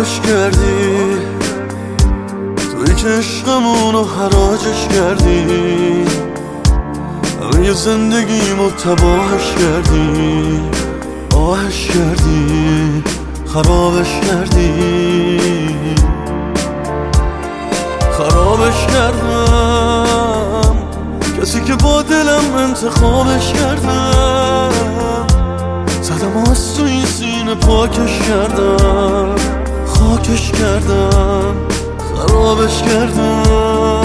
خرابش کردی، توی که عشقمونو حراجش کردی، همه زندگیمو تباهش کردی، آهش کردی، خرابش کردی. خرابش کردم، کسی که با دلم انتخابش کردم، زدم از تو این سینه پاکش کردم، خاکش کردم، خرابش کردم.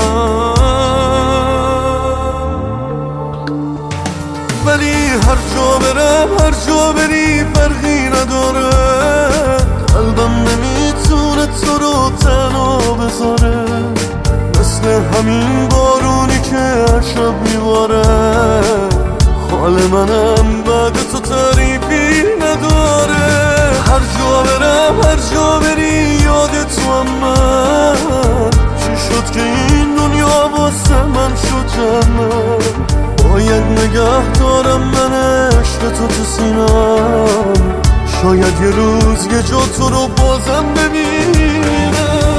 ولی هر جا برم، هر جا بری فرقی نداره، قلبم نمیتونه تو رو تنها بذاره، مثل همین بارونی که هر شب میباره. حال منم بعد تو تعریفی نداره، هر جا برم، هر جا بری یاد تو هم من. چی شد که این دنیا واسه من شد جنت؟ باید نگه دارم من عشق تو سینم، شاید یه روز یه جا تو رو بازم ببینم.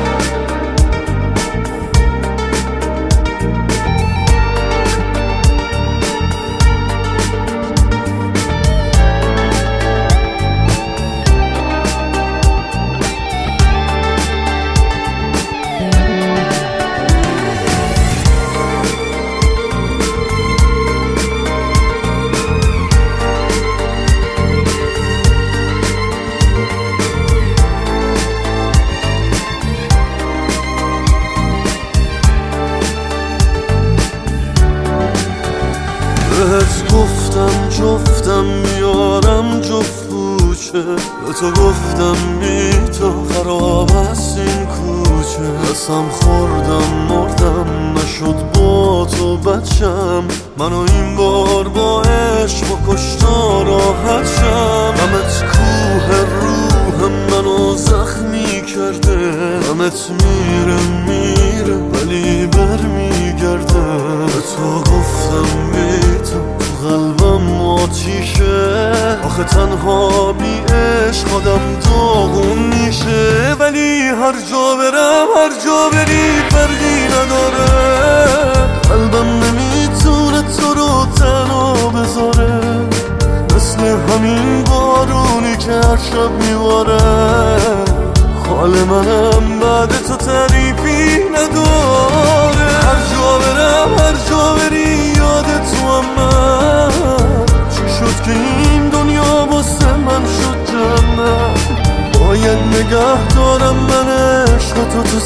بهت گفتم جفتم میارم جفت کوچه، به تو گفتم بی تو خراب است این کوچه. قسم خوردم مردم نشد با تو بچم، منو این بار با عشق و کشتا راحت شم. غمت کوه روح منو زخمی کرده، غمت میره ولی برمیگرده. به تو گفتم بی تو قلبم آتیشه، آخه تنها بی عشق آدم داغون میشه. ولی هر جا برم، هر جا بری فرقی نداره، قلبم نمیتونه تو رو تنها بذاره، مثل همین بارونی که هر شب میباره. حال منم بعد تو تعریفی نداره، هر جا برم، هر جا بری یاد تو هم من. چی شد که این دنیا واسه من شد جنت؟ باید نگه دارم من عشق تو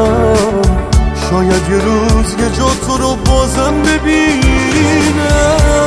سینم، شاید یه روز یه جا تو رو بازم ببینم.